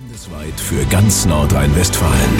Landesweit für ganz Nordrhein-Westfalen.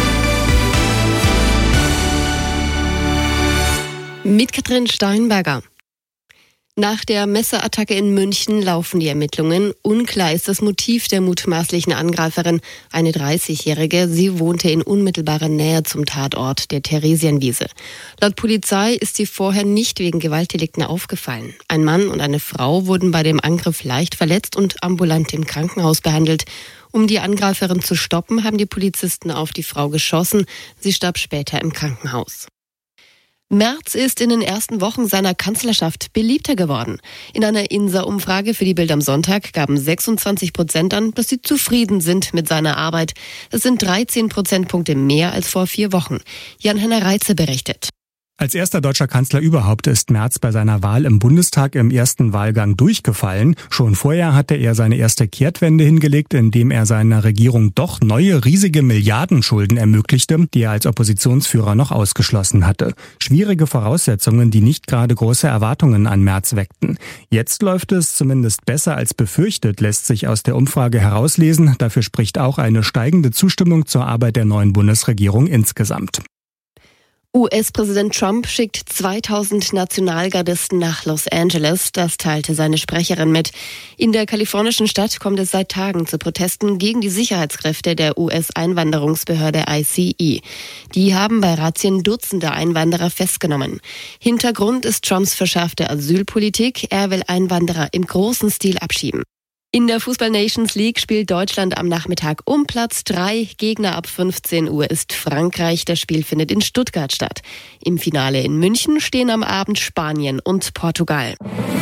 Mit Katrin Steinberger. Nach der Messerattacke in München laufen die Ermittlungen. Unklar ist das Motiv der mutmaßlichen Angreiferin, eine 30-Jährige. Sie wohnte in unmittelbarer Nähe zum Tatort der Theresienwiese. Laut Polizei ist sie vorher nicht wegen Gewaltdelikten aufgefallen. Ein Mann und eine Frau wurden bei dem Angriff leicht verletzt und ambulant im Krankenhaus behandelt. Um die Angreiferin zu stoppen, haben die Polizisten auf die Frau geschossen. Sie starb später im Krankenhaus. Merz ist in den ersten Wochen seiner Kanzlerschaft beliebter geworden. In einer INSA-Umfrage für die Bild am Sonntag gaben 26% an, dass sie zufrieden sind mit seiner Arbeit. Das sind 13 Prozentpunkte mehr als vor 4 Wochen. Jan-Henner Reitze berichtet. Als erster deutscher Kanzler überhaupt ist Merz bei seiner Wahl im Bundestag im ersten Wahlgang durchgefallen. Schon vorher hatte er seine erste Kehrtwende hingelegt, indem er seiner Regierung doch neue riesige Milliardenschulden ermöglichte, die er als Oppositionsführer noch ausgeschlossen hatte. Schwierige Voraussetzungen, die nicht gerade große Erwartungen an Merz weckten. Jetzt läuft es zumindest besser als befürchtet, lässt sich aus der Umfrage herauslesen. Dafür spricht auch eine steigende Zustimmung zur Arbeit der neuen Bundesregierung insgesamt. US-Präsident Trump schickt 2000 Nationalgardisten nach Los Angeles. Das teilte seine Sprecherin mit. In der kalifornischen Stadt kommt es seit Tagen zu Protesten gegen die Sicherheitskräfte der US-Einwanderungsbehörde ICE. Die haben bei Razzien Dutzende Einwanderer festgenommen. Hintergrund ist Trumps verschärfte Asylpolitik. Er will Einwanderer im großen Stil abschieben. In der Fußball-Nations League spielt Deutschland am Nachmittag um Platz 3. Gegner ab 15 Uhr ist Frankreich. Das Spiel findet in Stuttgart statt. Im Finale in München stehen am Abend Spanien und Portugal.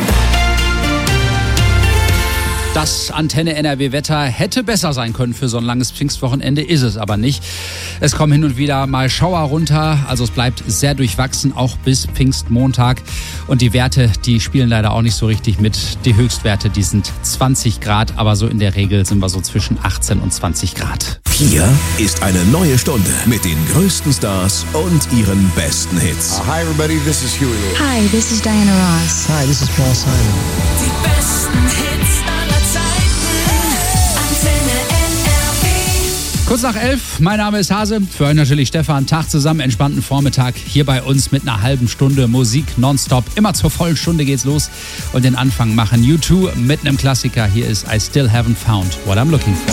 Das Antenne NRW-Wetter hätte besser sein können für so ein langes Pfingstwochenende, ist es aber nicht. Es kommen hin und wieder mal Schauer runter, also es bleibt sehr durchwachsen, auch bis Pfingstmontag. Und die Werte, die spielen leider auch nicht so richtig mit. Die Höchstwerte, die sind 20 Grad, aber so in der Regel sind wir so zwischen 18 und 20 Grad. Hier ist eine neue Stunde mit den größten Stars und ihren besten Hits. Hi everybody, this is Huey Lewis. Hi, this is Diana Ross. Hi, this is Paul Simon. Die besten Hits aller Zeiten. Antenne NRW. Kurz nach 11, mein Name ist Hase, für euch natürlich Stefan. Tag zusammen, entspannten Vormittag hier bei uns mit einer halben Stunde Musik nonstop. Immer zur vollen Stunde geht's los und den Anfang machen U2 mit einem Klassiker. Hier ist I Still Haven't Found What I'm Looking For.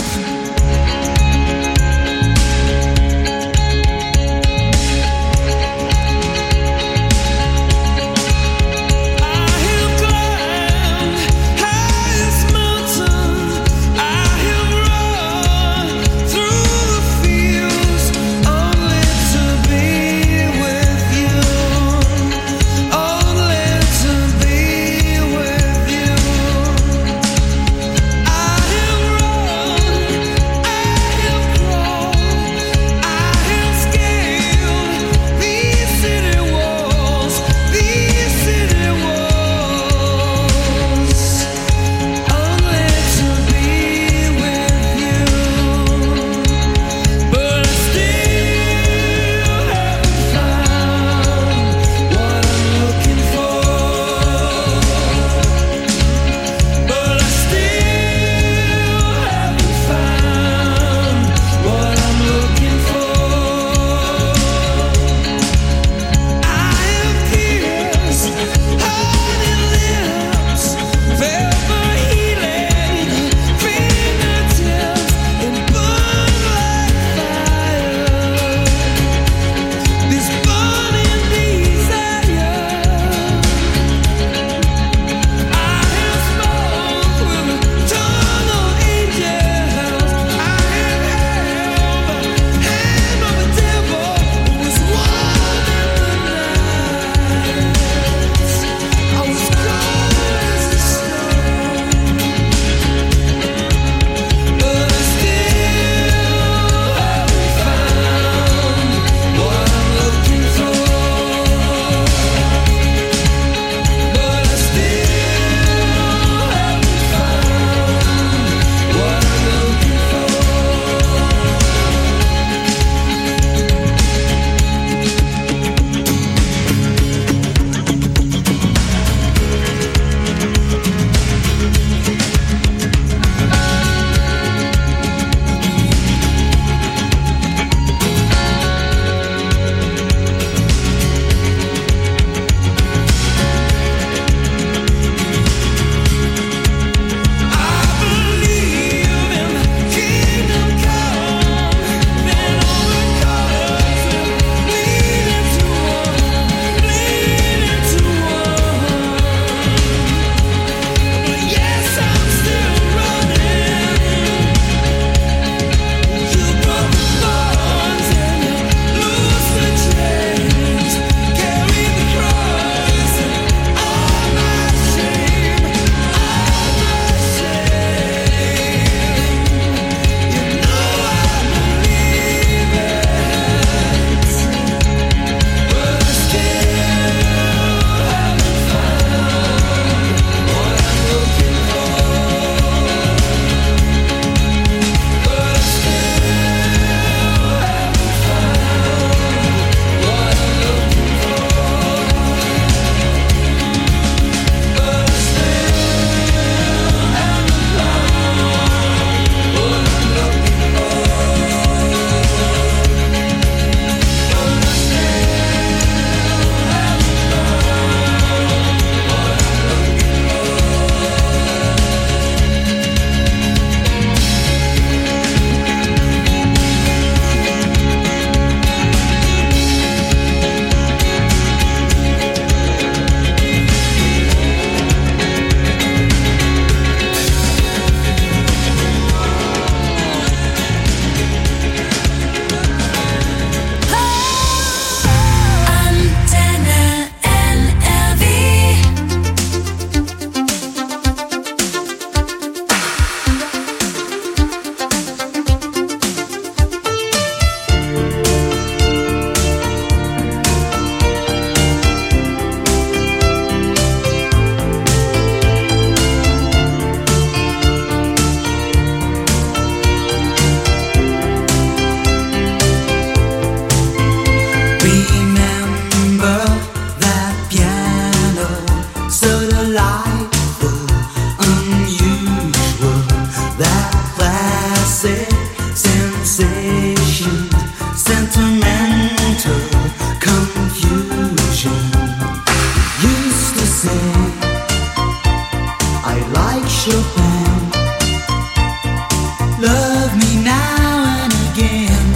sensation, sentimental confusion. Used to say I like Chopin. Love me now and again.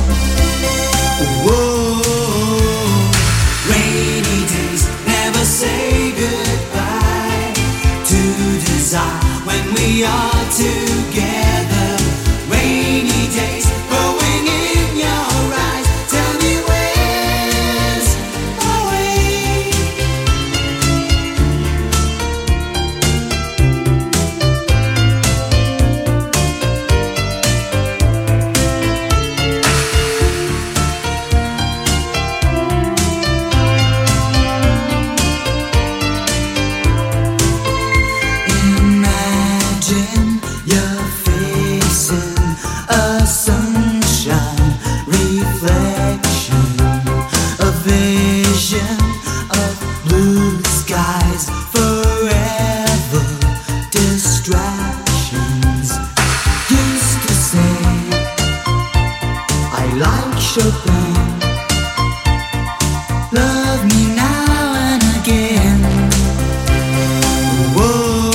Whoa, rainy days never say goodbye to desire when we are together. Rainy days growing in your eyes. Tell me where's my way? Imagine you're facing a sunshine reflection, a vision of blue skies, forever distractions. Used to say I like Chopin. Love me now and again. Whoa,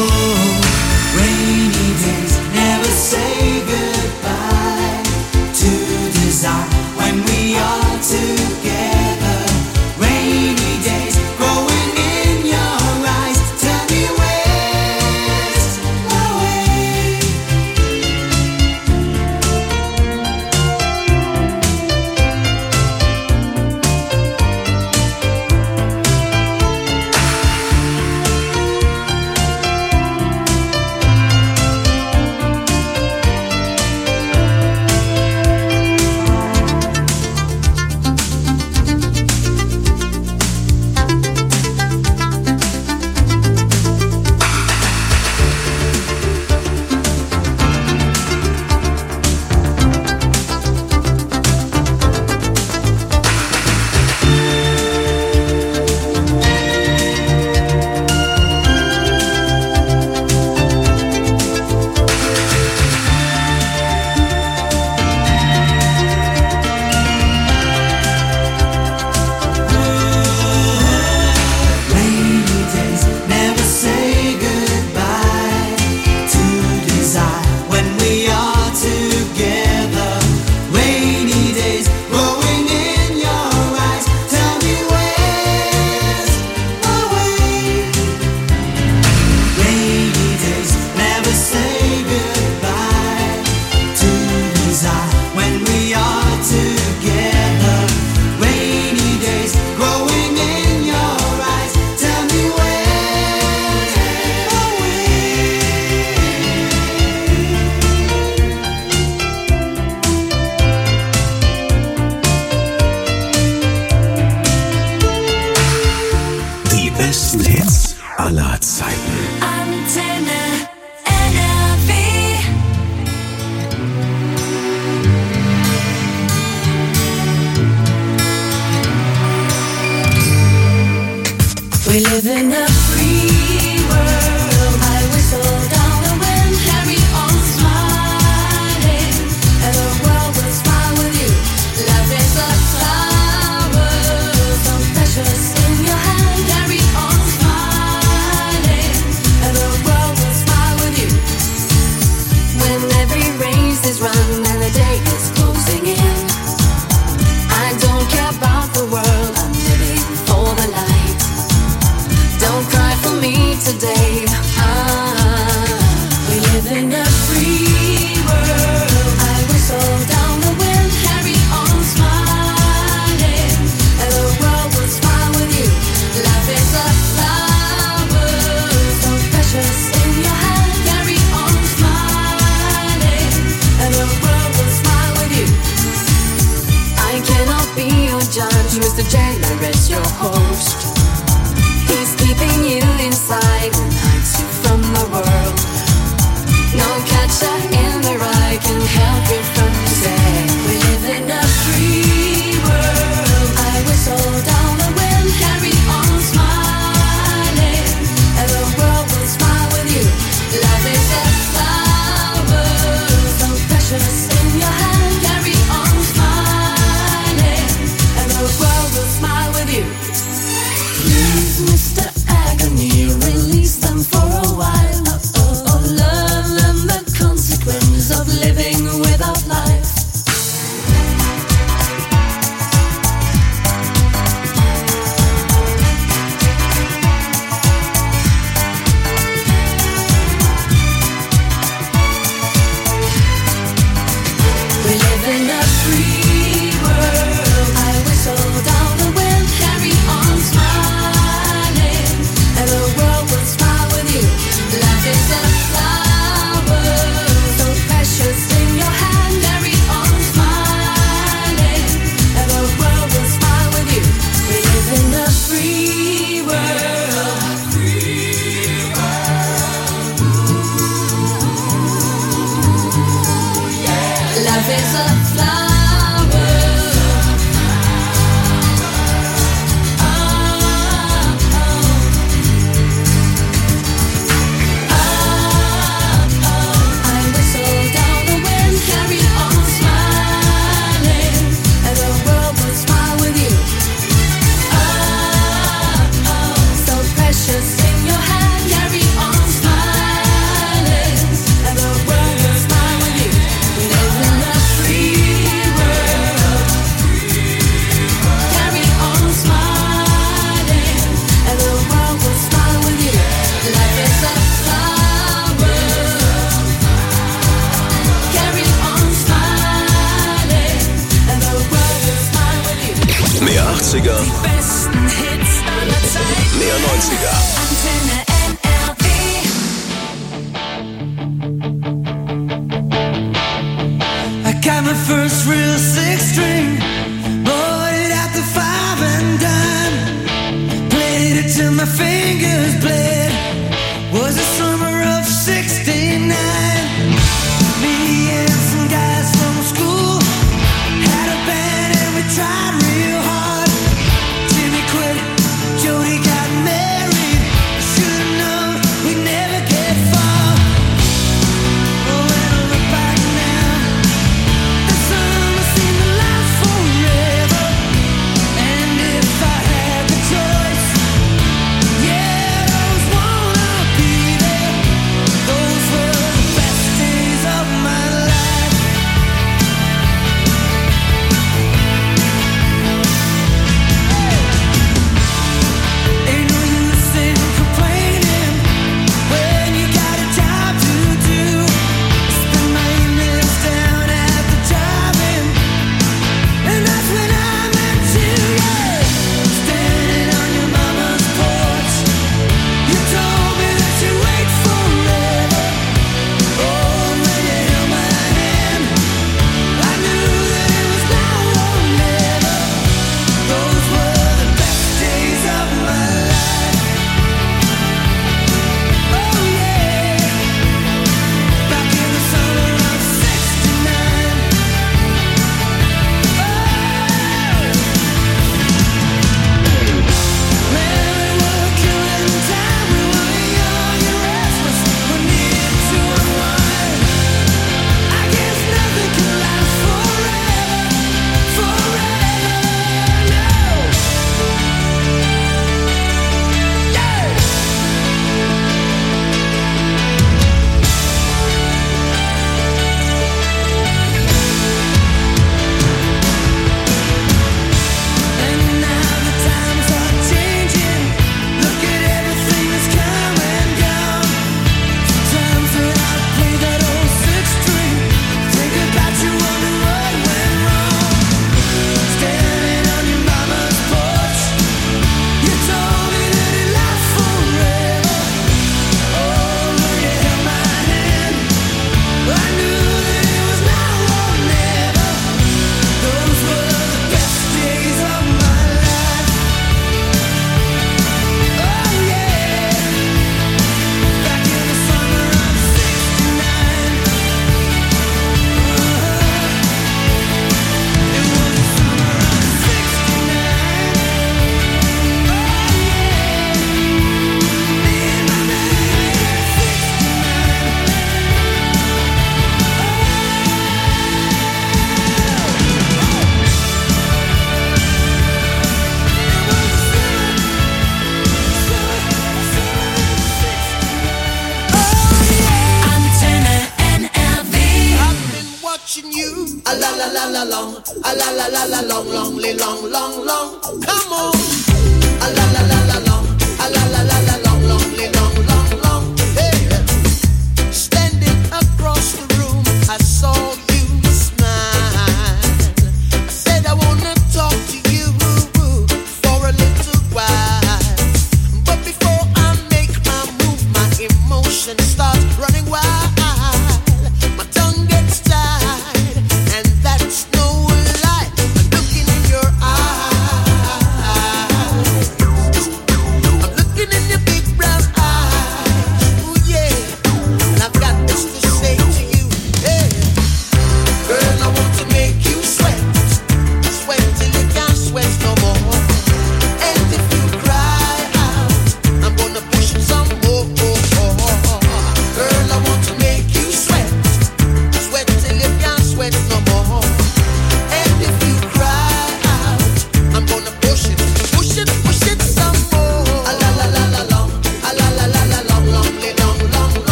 rainy days never say goodbye to desire when we are together. Rainy days growing in your eyes. Tell me where's my way? Rainy days never say goodbye to desire when we are together. Rainy days growing in your eyes. Tell me where's my way? Rainy days never say goodbye to desire when we are together. Rainy days growing in your eyes. Tell me where's my way? Die besten Hits aller Zeiten. Antenne NRW. We live in a free world. I whistle down the wind, carry on smiling, and the world will smile with you. Love is a flower, so precious in your hand. Carry on smiling, and the world will smile with you. When every race is run and the day is closing in, I don't care about the world. I'm living for the light. Don't live in a free world. I whistle down the wind, carry on smiling, and the world will smile with you. Life is a flower, so precious in your hand. Carry on smiling, and the world will smile with you. We live in a free world. Life is a flower. I whistle down the wind, carry on smiling, and the world will smile with you. So precious in your hand, carry on smiling, and the world will smile with you. We live in a free world. Carry on smiling, and the world will smile with you. Life is a flower. Carry on smiling, and the world will smile with you. Mehr 80er, Besten Hits aller Zeiten. mehr 90er. Antenne NRW. I got my first real six string, bought it at the 5 and dime. Played it till my fingers bled. Was the summer of '69. Me and some guys from school had a band and we tried real hard. Jimmy quit, Jody got married. Should've known we'd never get far. Oh, when I look back now, the summer seemed to last forever. And if I had the choice, yeah, those wanna be there. Those were the best days of my life. Ain't no use in complaining when you got a job to do. Spend my evenings down at the drive-in, and that's when I met you, yeah. Standing on your mama's porch, you told me that you'd wait forever. Oh, when you held my hand, I knew that it was now or never. Those were the best days of my life. Oh yeah, back in the summer of '69. Man, we were killing time. We were young and restless. We needed to unwind. I guess nothing can last forever, forever. No. Yeah. And now the times are changing. Look at everything that's come and gone. Sometimes when I play that old six string, think about you, wonder what went wrong. Standing on your mama's porch, you told me that it lasts forever. Oh, when you held my hand, I knew that it was now or never. Those were the best days of my life. Oh yeah, back in the summer of '69. It was the summer of '69. Oh yeah, me and my baby at Antenne NRW. I've been watching you a la la la la long, a la la la la long, long, long, long, long. Come on, a la la la la long, a la la la la long, long, long, long, long. Hey, standing across the room, I saw you smile.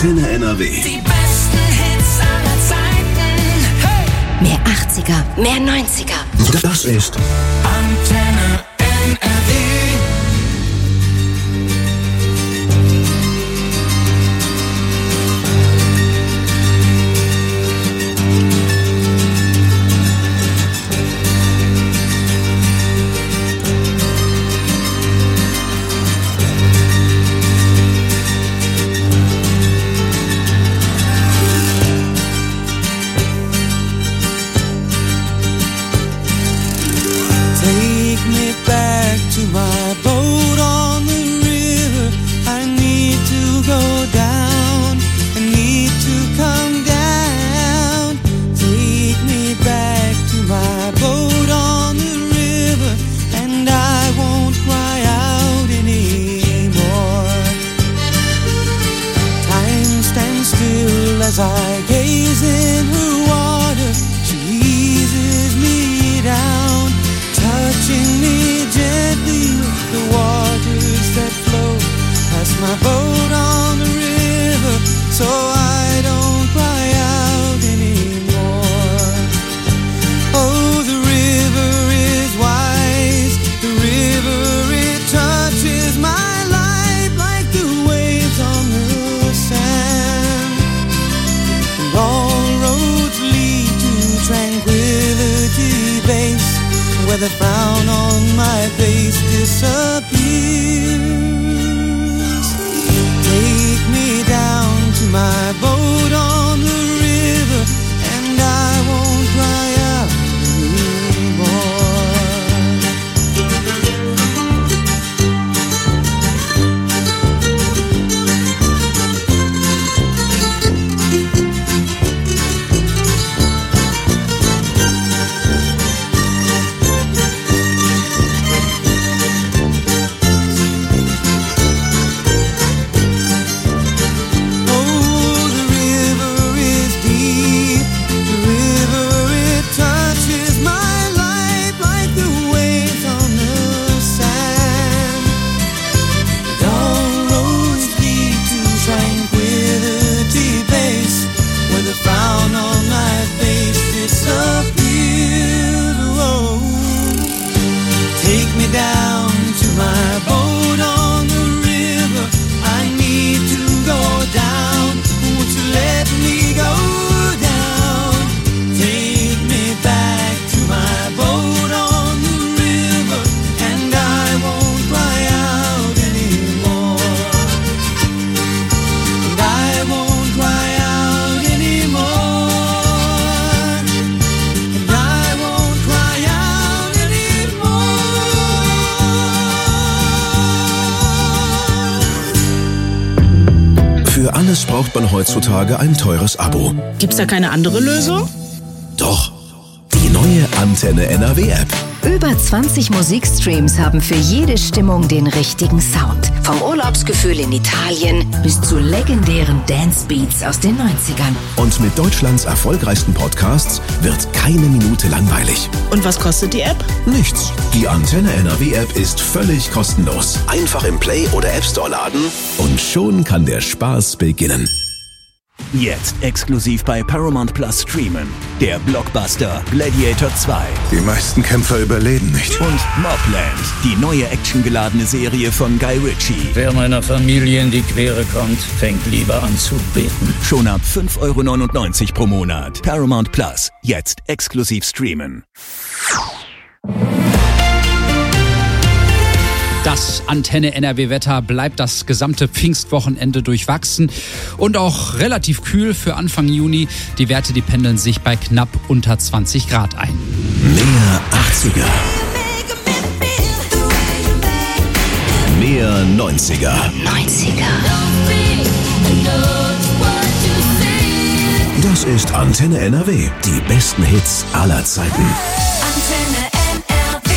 Antenne NRW. Die besten Hits aller Zeiten. Hey! Mehr 80er, mehr 90er. Das ist Antenne NRW. Take me back to my boat on the river. I need to go down. I need to come down. Take me back to my boat on the river, and I won't cry out anymore. Time stands still as I gaze in her water. She eases me down, touching me gently with the waters that flow past my boat on the river, so I don't cry out anymore. Oh, the river is wise, the river, it touches my life like the waves on the sand. And all roads lead to tranquility base, where the frown on my face disappears. Take me down to my boat on the river, and I won't cry out anymore. Oh, the river is deep, the river, it touches my life like the waves on the sand. And all roads lead to tranquility base, where the frown on my face disappears. Oh, take me down to my boat on the river. I need to go down. Won't you let me go down? Take me back to my boat on the river, and I won't cry out anymore. And I won't cry out anymore. And I won't cry out anymore. Für alles braucht man heutzutage ein teures Abo. Gibt's da keine andere Lösung? Doch, die neue Antenne NRW-App. Über 20 Musikstreams haben für jede Stimmung den richtigen Sound. Vom Urlaubsgefühl in Italien bis zu legendären Dancebeats aus den 90ern. Und mit Deutschlands erfolgreichsten Podcasts wird keine Minute langweilig. Und was kostet die App? Nichts. Die Antenne NRW-App ist völlig kostenlos. Einfach im Play- oder App Store laden und schon kann der Spaß beginnen. Jetzt exklusiv bei Paramount Plus streamen. Der Blockbuster Gladiator 2 Die meisten Kämpfer überleben nicht. und Mobland, die neue actiongeladene Serie von Guy Ritchie. Wer meiner Familie in die Quere kommt, fängt lieber an zu beten. Schon ab 5,99 € pro Monat. Paramount Plus, jetzt exklusiv streamen. Das Antenne NRW-Wetter bleibt das gesamte Pfingstwochenende durchwachsen und auch relativ kühl für Anfang Juni. Die Werte, die pendeln sich bei knapp unter 20 Grad ein. Mehr 80er. Mehr 90er. 90er. Das ist Antenne NRW. Die besten Hits aller Zeiten. Antenne NRW.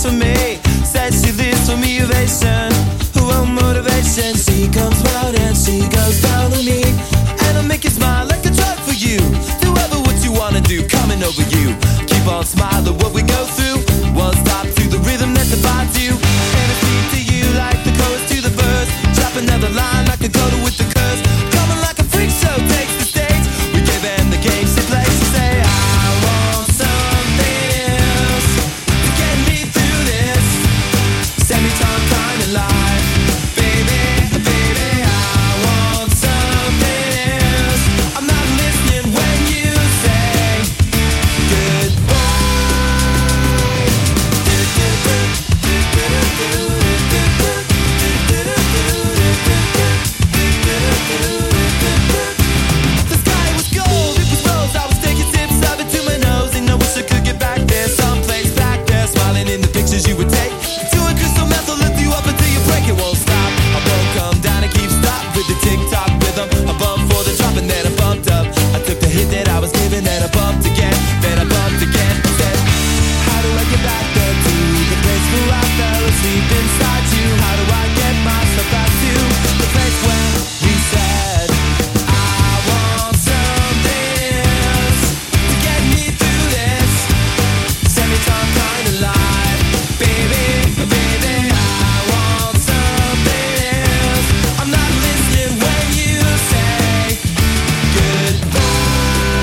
for me. Says she lives for me, ovation. Oh, motivation. She comes round and she goes down on me, and I'll make you smile like a drug for you. Do ever what you wanna do, coming over you. Keep on smiling what we go through. One stop to the rhythm that divides you, and I speak to you like the chorus to the verse. Drop another line like a coda with the curse. Coming like a freak show takes the stage. We give in the game she plays. She say I want something else to get me through this semi-time kind of life. Baby, baby, I want something else. I'm not listening when you say goodbye. The sky was gold, it was rose. I was taking sips of it to my nose, and I wish I could get back there, someplace back there, smiling in the pictures you would take. To a crystal meth, I'll lift you up until you break. It won't stop. I won't come down and keep stop with the tick-tock rhythm. I bumped for the drop and then I bumped up. I took the hit that I was given, then I bumped again, then I bumped again. I said, how do I get back there to the place where I fell asleep inside you? How do I get myself back to the place where we said I want something else to get me through this semi-time kind of life. Baby, baby, I want something else. I'm not listening when you say goodbye.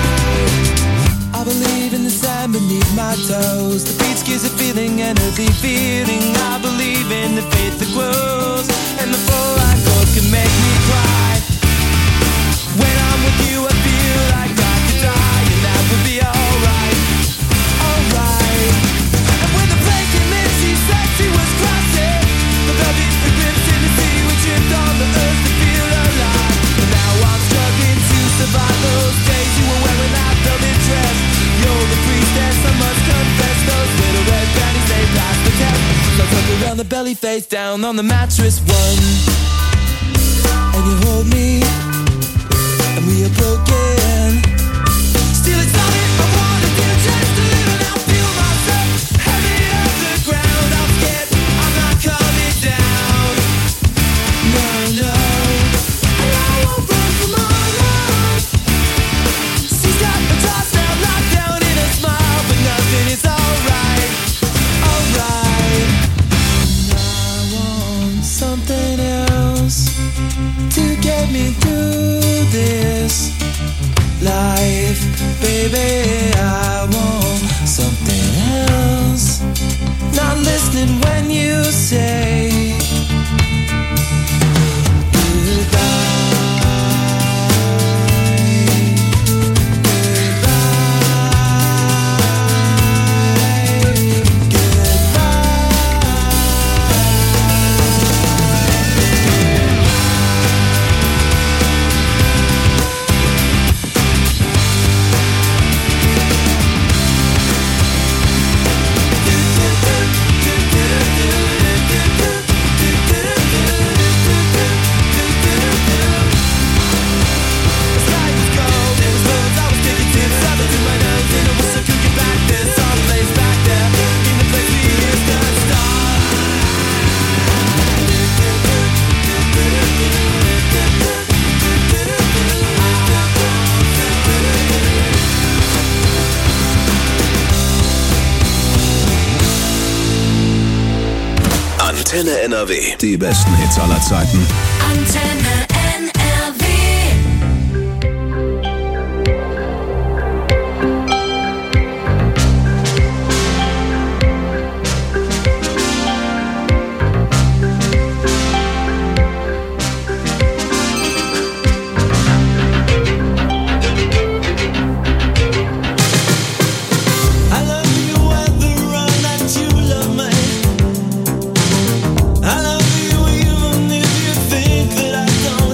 I believe in the sand beneath my toes. The beach gives a feeling, an earthy feeling. I believe in the faith that grows, and the full life goals can make me cry. When I'm with you, I feel like I could die, and that would be alright, alright. And when the plane came in, she said she was crossing the velvet ribbons in the sea. We tripped on the earth to feel alive, and now I'm struggling to survive those days you were wearing that velvet dress. You're the priestess, I must confess. Those little red panties, they pass the test. So I tuck around the belly, face down on the mattress one, and you hold me, and we are broken. Still it's all I wanna do, just to live and I'll feel myself heavy off the ground. I'm scared, I'm not coming down. No, no, and I won't run from my love. She's got the toss now locked down in a smile, but nothing is alright, alright. And I want something else to get me through this life. Baby, I want something else. Not listening when you say Antenne NRW. Die besten Hits aller Zeiten. Antenne NRW. I love you at the run that you love me. I love you even if you think that I don't.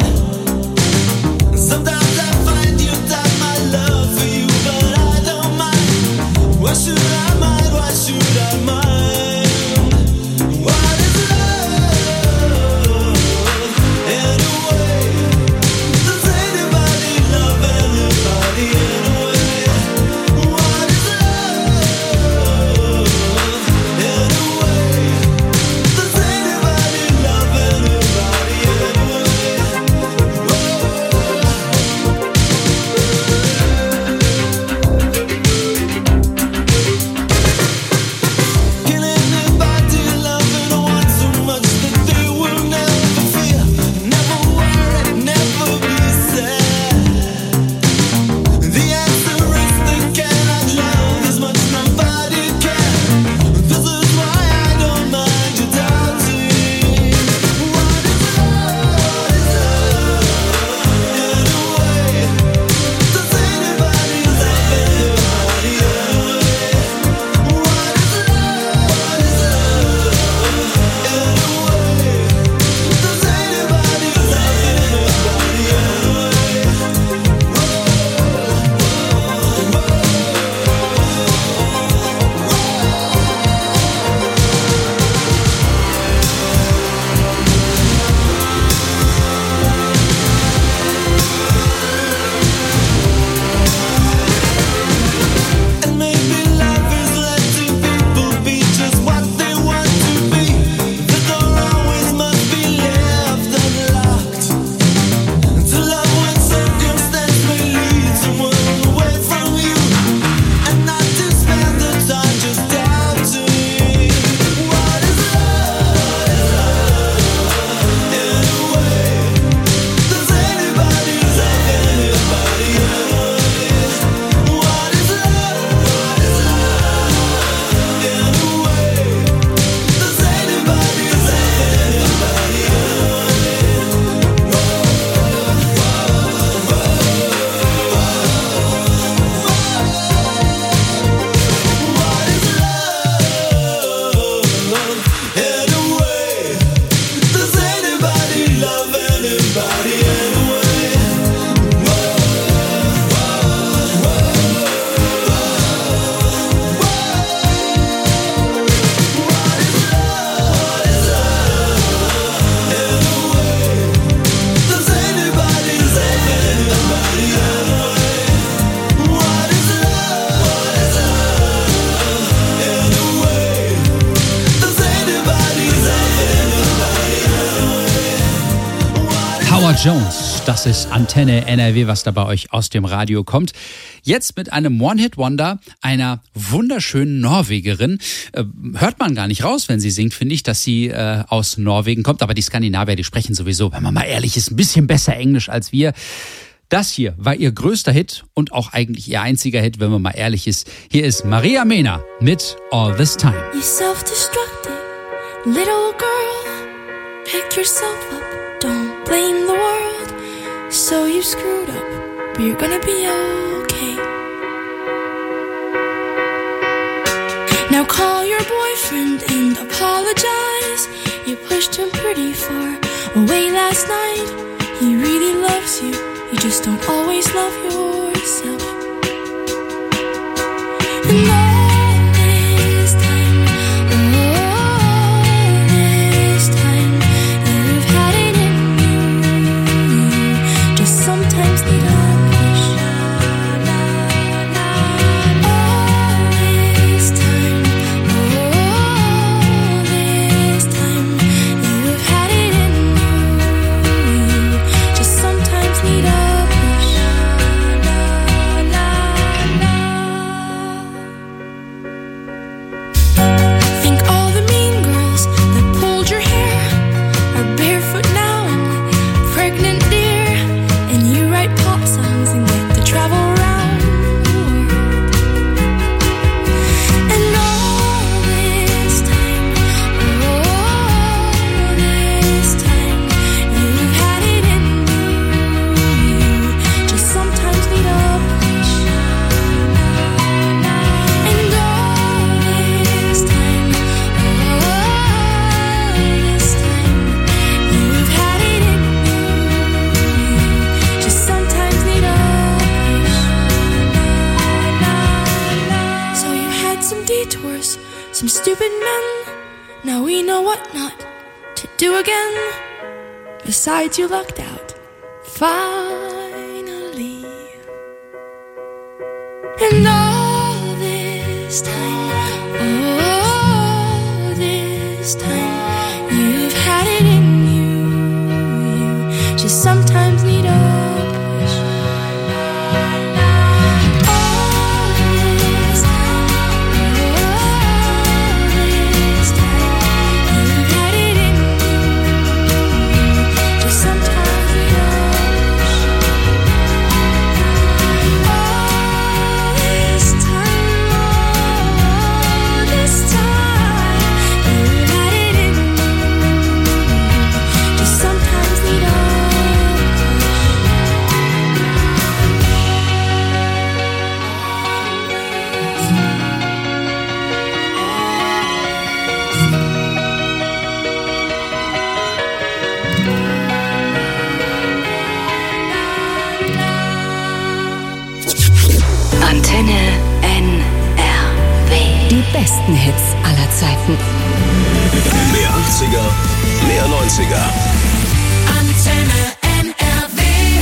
Jones, das ist Antenne NRW, was da bei euch aus dem Radio kommt. Jetzt mit einem One-Hit-Wonder einer wunderschönen Norwegerin. Hört man gar nicht raus, wenn sie singt, finde ich, dass sie aus Norwegen kommt. Aber die Skandinavier, die sprechen sowieso, wenn man mal ehrlich ist, ein bisschen besser Englisch als wir. Das hier war ihr größter Hit und auch eigentlich ihr einziger Hit, wenn man mal ehrlich ist. Hier ist Maria Mena mit All This Time. You self-destructed little girl, pick yourself up, don't blame the world. So you screwed up, but you're gonna be okay. Now call your boyfriend and apologize. You pushed him pretty far away last night. He really loves you, you just don't always love yourself. And all this time, you've had it in you. Just sometimes need a push. All this time, you've had it in you. Just sometimes need a push. Think all the mean girls that pulled your hair are barefoot now and pregnant, dear. And you write pop songs and get to travel around the world. And all this time, you've had it in you. Just sometimes need a push. And all this time, you've had it in you. Just sometimes need a push. So you had some detours, some stupid men. Now we know what not to do again. Besides, you lucked out. Finally. And all this time, you've had it in you. Just sometimes need a push. All this time, you've had it in you. Just sometimes need a push. All this time, you've had it in you. Just sometimes need a push. Antenne NRW. Die besten Hits aller Zeiten. Mehr 80er, mehr 90er. Antenne NRW.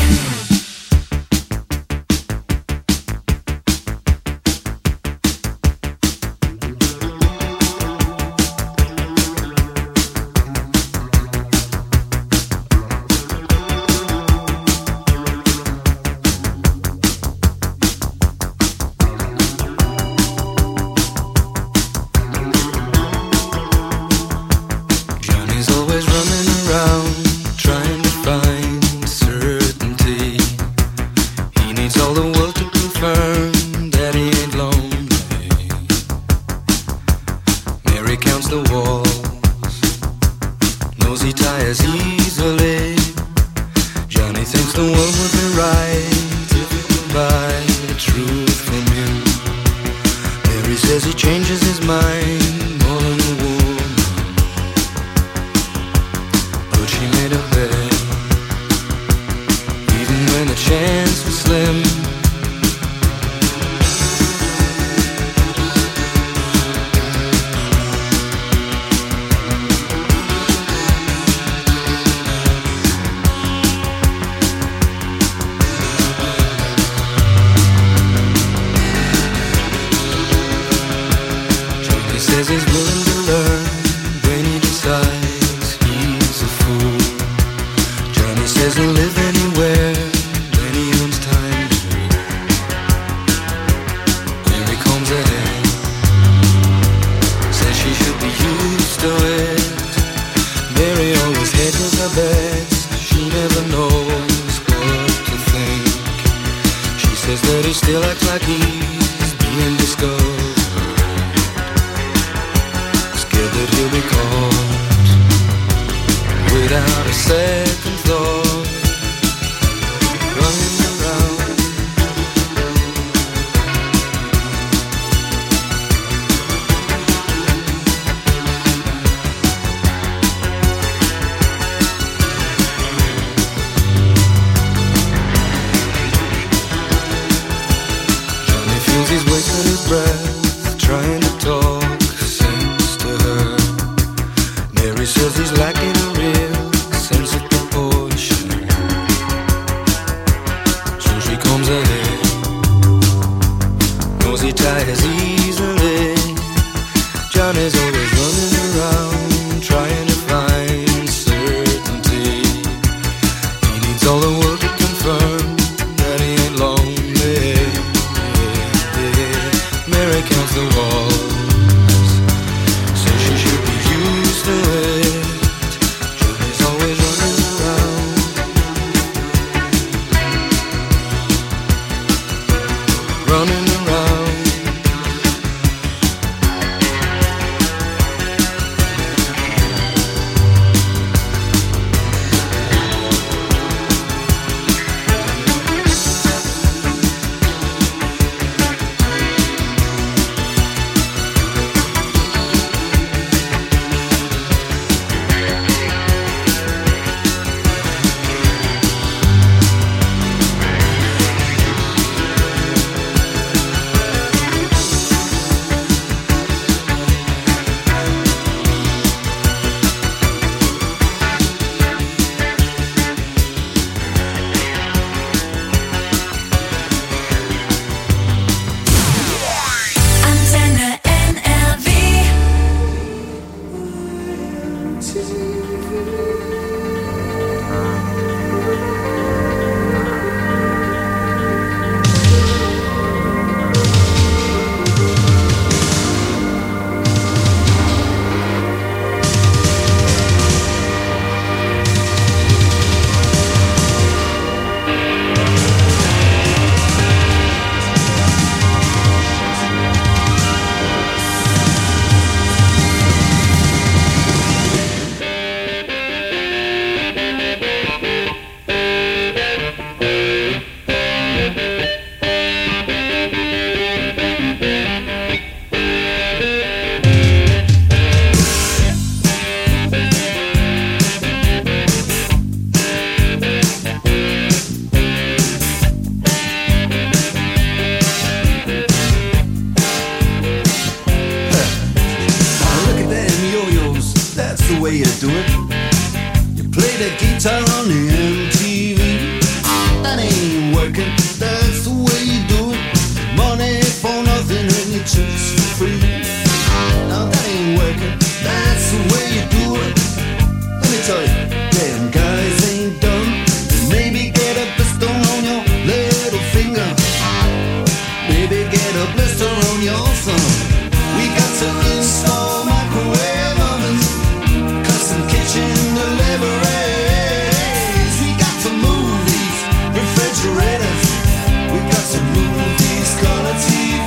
Johnny's always running around, trying to find certainty. He needs all the world to confirm that he ain't lonely. Mary counts the walls, knows he tires easily. Johnny thinks the world would be right if he could buy the truth from him. Mary says he changes his mind more than a woman. But she made a bet, even when the chance was slim. Johnny says he's willing to learn when he decides he's a fool. still acts like he's being discovered. Scared that he'll be caught without a second thought. Running around. Johnny feels he's wasting his breath, trying to talk sense to her. Mary says he's lacking a real sense of proportion. So she comes ahead, knows he tires easily. Johnny's always running around, trying to find certainty. He needs all the world to confirm that he ain't lonely. Mary counts the walls, says she should be used to it. Johnny's always running around. Running around. Antenne NRW. Look at them yo-yos, that's the way you do it. You play the guitar on the MTV. That ain't working, that's the way you do it. Money for nothing and your chicks for free. Now that ain't working, that's the way you do it. Let me tell you, damn guys ain't dumb. Maybe get a blister on your little finger. Maybe get a blister on your thumb. We got to install microwave ovens, custom kitchen deliveries. We got to move these refrigerators. We got to move these color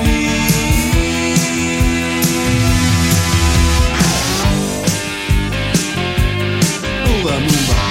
TVs. Move on, move on.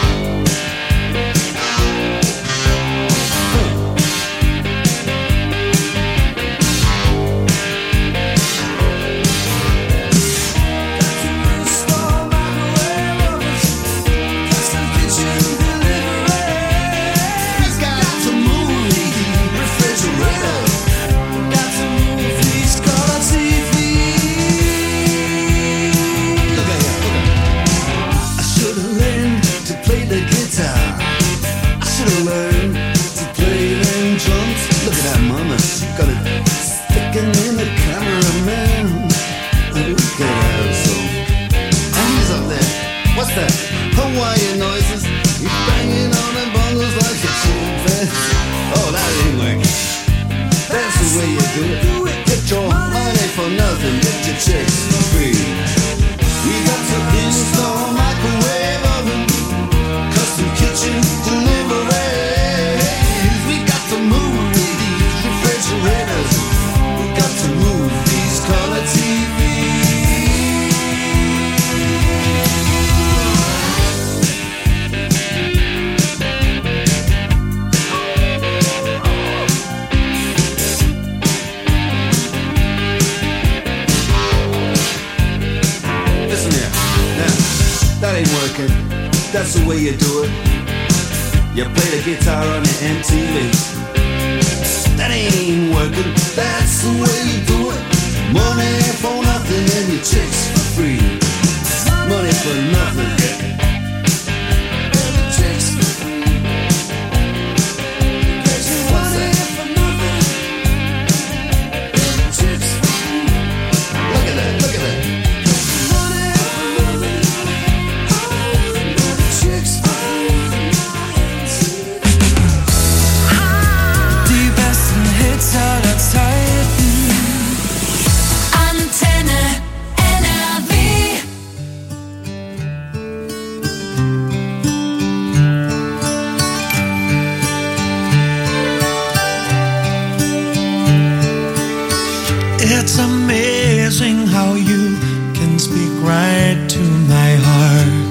Hawaiian noises, you banging on the bongos like a chimpanzee. Oh, that ain't working. That's the way you do it. Get your money for nothing, get your chicks for free. We got to install microwave oven, custom kitchen deliveries. We got to move these refrigerators. working, that's the way you do it. You play the guitar on the MTV. That ain't working, that's the way you do it. Money for nothing and your chicks for free. Money for nothing. Chicks for free. Money for nothing. Chicks for free. Look at that, look at that. Money for nothing. Chicks for free. Die besten Hits aller Zeiten. Antenne NRW. It's amazing how you can speak right to my heart.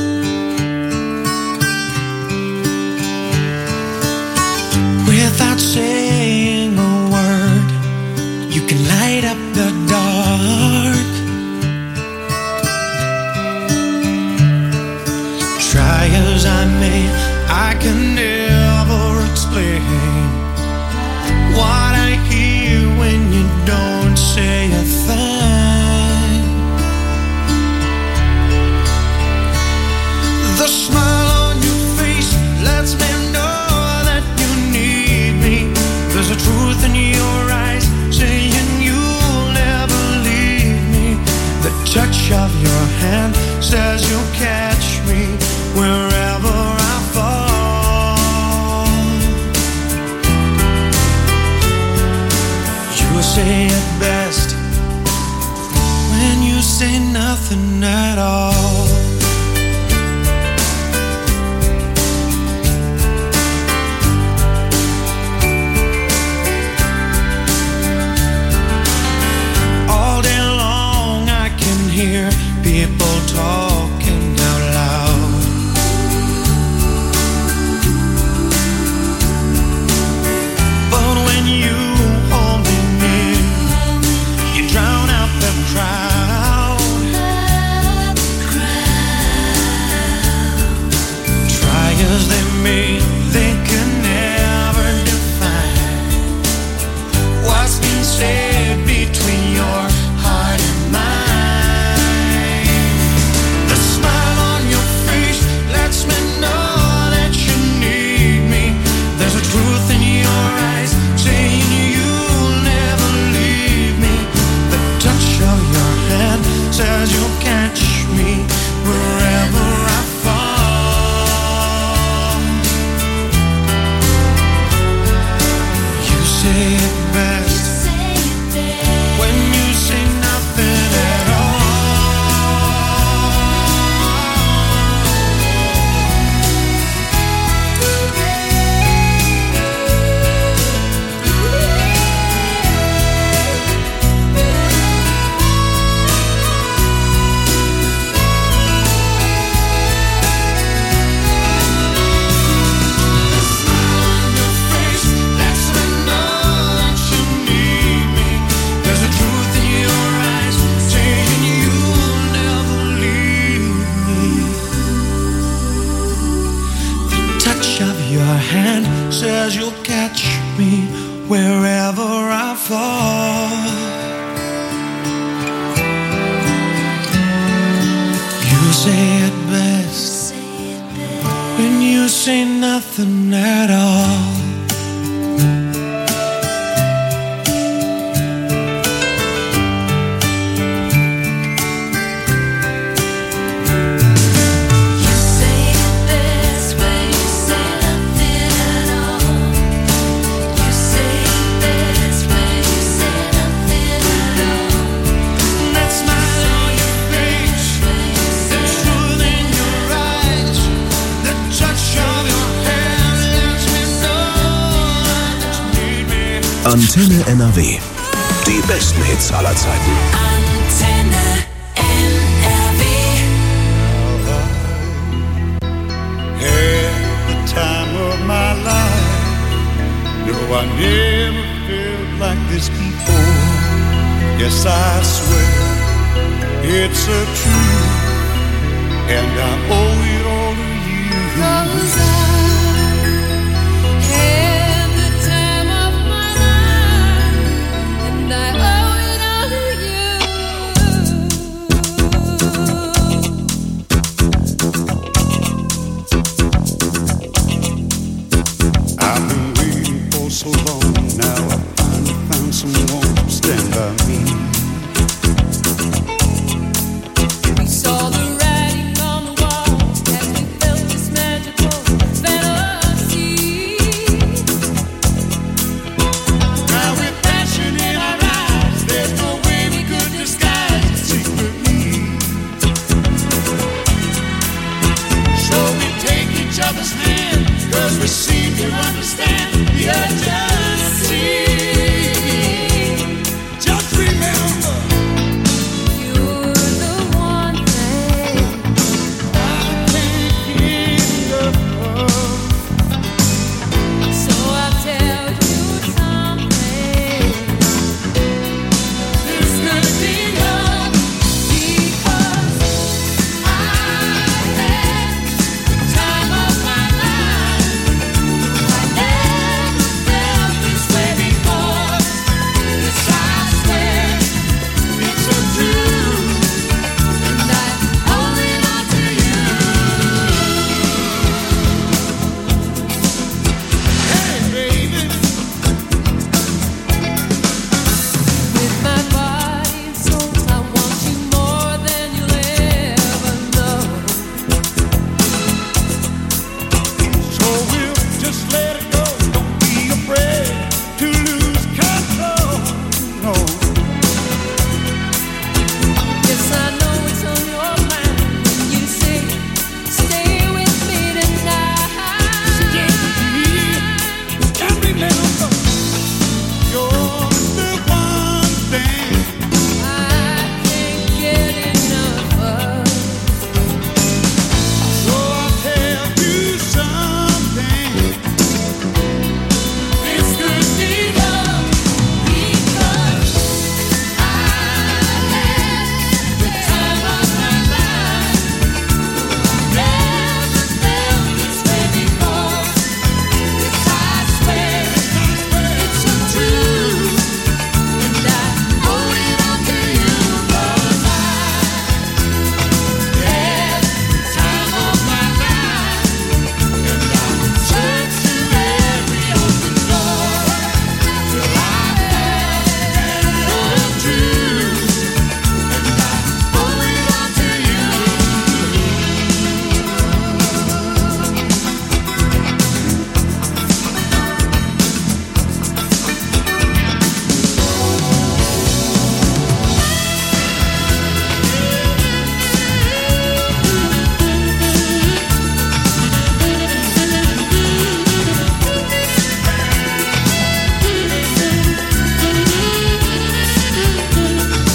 Without saying a word, you can light up the dark. Try as I may, I can never explain what I hear when you don't say a thing. The smile on your face lets me know that you need me. There's a truth in your eyes saying you'll never leave me. The touch of your hand says you'll catch me wherever I fall. You say it best when you say nothing at all. All day long I can hear people talking out loud. But when you hold me near, you drown out the crowd. Try as they may, they can never define what's been said between your heart and mine. The smile on your face lets me know that you need me. There's a truth in your eyes saying you'll never leave me. The touch of your hand says you'll catch me wherever I fall. You say it best when you say nothing at all. There's a truth in your eyes saying you'll never leave me. The touch of your hand says you'll catch me wherever I fall. You say it best when you say nothing at all. You say it best when you say nothing at all. You say it best when you say nothing at all. That smile on your face, the truth in your eyes, the touch of your hand lets me know that you need me. Antenne NRW. Die besten Hits aller Zeiten. Antenne NRW. Had the time of my life. No, I never felt like this before. Yes, I swear it's a truth. and I owe it all to you. 'Cause I had the time of my life, and I owe it all to you. I've been waiting for so long, now I finally found someone to stand by me. We saw the writing on the wall as we felt this magical fantasy. Now with passion in our eyes, there's no way we could disguise it secretly. So we take each other's hand, 'cause we seem to understand